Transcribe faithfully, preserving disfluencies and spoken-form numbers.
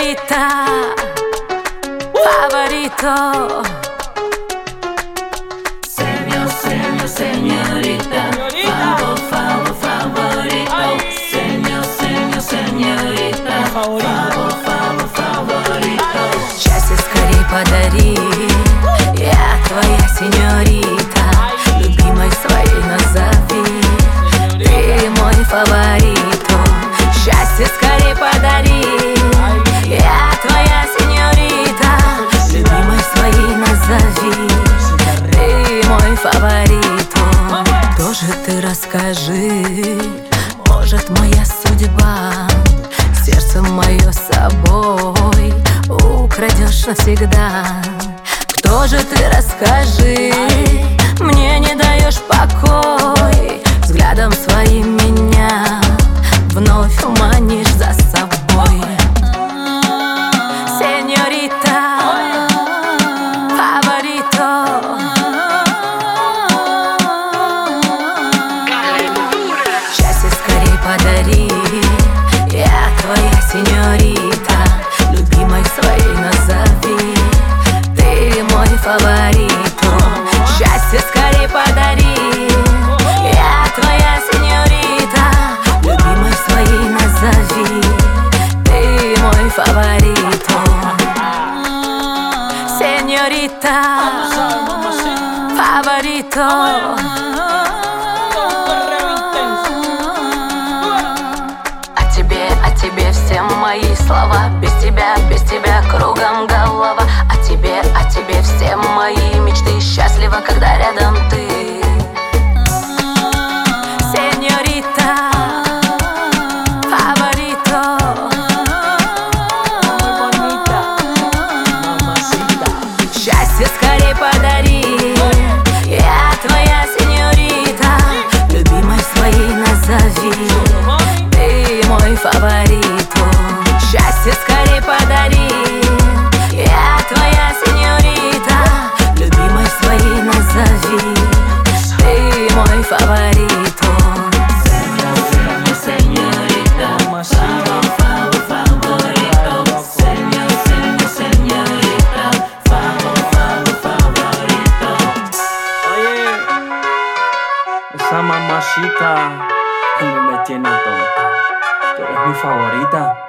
Señorita, favorito. Señor, señor, señorita, favor, favor, favorito. Señor, señor, señorita, favor, favor, favorito. Счастье скорей подари, я твоя сеньорита. Любимой своей назови, ты мой фаворито. Счастье скорей подари, я твоя сеньорита. Любимой своей назови, ты мой фаворито. Тоже ты расскажи, может моя судьба сердце мое с собой украдешь навсегда. Кто же ты, расскажи, мне не даешь покой. Взглядом своим меня вновь манишь за собой. Сеньорита, фаворито. Счастье скорей подари, я твоя сеньорита. Любимой своей назови, ты мой фаворито. Счастье скорей подари, я твоя сеньорита. Любимой своей назови, ты мой фаворито. Сеньорита, фаворито. О тебе, о тебе все мои слова. Без тебя, без тебя кругом голова. О тебе, о тебе все мои мечты. Счастлива, когда рядом ты. Сеньорита, фаворито. Счастье скорей подари, я твоя сеньорита. Любимой своей назови, ты мой фаворито. Счастье скорей подари, я твоя сеньорита. Любимой своей назови, ты мой фаворито. Señor, señor, señorita, favor, favor, favorito. Señor, señor, señorita, favor, favor, favorito. Oye, esa mamacita como me tiene tonta. Tú eres mi favorita.